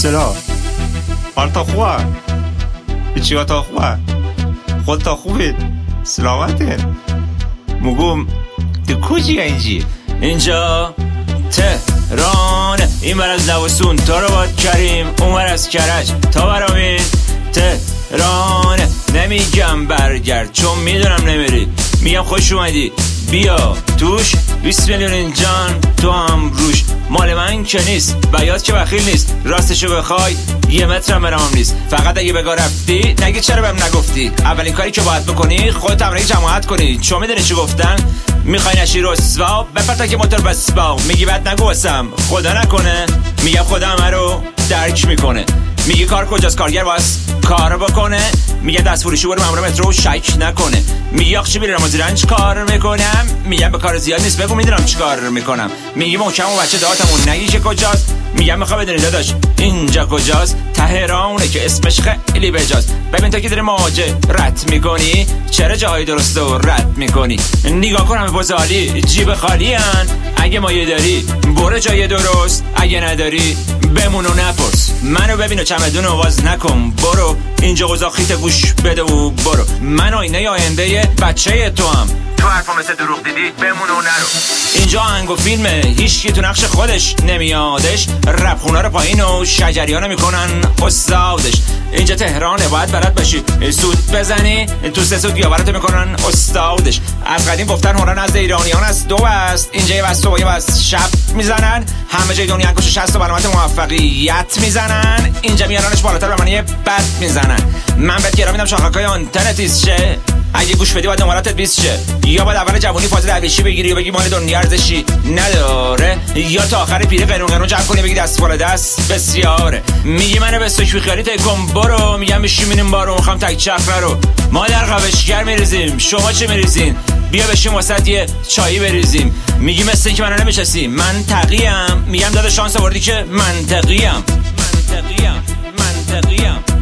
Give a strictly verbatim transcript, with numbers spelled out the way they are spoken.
سلام حالتا خوبه؟ چی تا خوبه؟ خودتا خوبید؟ سلامته؟ مگم تو کجی اینجی؟ اینجا تهران، این بر از لواسون تا رو باد کریم، اون بر از کرج تا برامین تهران. نمیگم برگرد چون میدونم نمیری، میگم خوش اومدی بیا توش. بیست میلیون جان تو هم روش، مال من که نیست، بیاد که بخیل نیست، راستشو بخوای یه مترم برام نیست. فقط اگه بگاه رفتی نگی چرا بهم نگفتی. اولین کاری که باید بکنی خودت تمرین جماعت کنی، چون میدونی چی گفتن؟ میخوای نشی رسوا بپرتا که موتور بسپا. میگی بعد نگو واسم خدا نکنه، میگم خدا همه رو درک میکنه. میگی کار کجاست؟ کارگر باز کار بکنه. میگه دست فروشی برو مامور مترو شک نکنه. میگی آخ چی میرم از رنج کار میکنم، میگم به کار زیاد نیست بگو میدونم چی کار میکنم. میگی محکم و بچه دهاتمون نگی که کجاست، میگم میخوام بدونی داداش اینجا کجاست. تهرانه که اسمش خیلی بجاست. ببین تا که داری مواجه رد میکنی، چرا جاهای درست رو رد میکنی؟ نگاه کن همه بازالی جیب خالی هن. اگه مایه داری برو جای درست، اگه نداری بمون و نپرس. منو ببین و چمدون رو باز نکن برو، اینجا قزاقیت گوش بده و برو. من آینه آینده بچه تو هم، تو حرفا مثل دروغ دیدی بمون و نرو. اینجا آهنگ و فیلمه، هیچکی تو نقش خودش نمیادش. رپ خونه رو پایین و شجریانا میکنن استادش. اینجا تهرانه باید بلد باشی سود بزنی، تو سه سود گیاورتو میکنن استادش. از قدیم گفتن هنر نزد ایرانیان است دو است، اینجا یه بس صبح یه بس شب میزنن. همه جای دنیا انگوش شصت و علامت موفقیت میزنن، اینجا میارنش بالاتر به معنی بد میزنن. من بهت گرا میدم شاخکای آنتنتیست شه، اگه گوش بدی باید نماراتت بیست شه. یا باید اول جوونی فاز درویشی بگیری و بگی مال دنیا ارزشی نداره، یا تا آخر پیری قانون قانون جمع کنی بگی دست بالا دست بسیاره. میگی منو به سوک خیالی تکم برو، میگم بشی میریم بارو میخوام تک چرخ رو. ما در قوشگر میریزیم شما چه میریزین؟ بیا بشیم واسط یه چایی بریزیم. میگی مثل اینکه منو نمیشناسی، من تقیم. میگم داده شانس آوردی که منطقیم منطقیم منطقیم